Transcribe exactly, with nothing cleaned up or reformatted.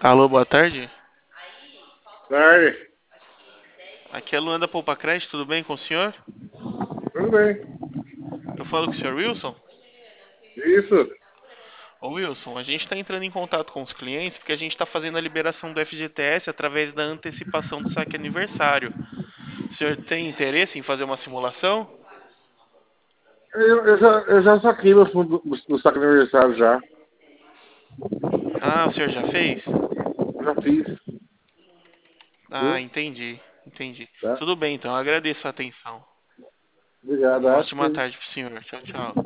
Alô, boa tarde. Tarde. Aqui é a Luan da Poupa Crédito, tudo bem com o senhor? Tudo bem. Eu falo com o senhor Wilson? Isso. Ô Wilson, a gente está entrando em contato com os clientes porque a gente está fazendo a liberação do F G T S através da antecipação do saque aniversário. O senhor tem interesse em fazer uma simulação? Eu, eu já, eu já saquei meu fundo do, do saco de aniversário já. Ah, o senhor já fez? Já fiz. Ah, Viu? entendi, entendi. Tá? Tudo bem, então, eu agradeço a atenção. Obrigado. Uma Acho ótima que tarde pro senhor. Tchau, tchau.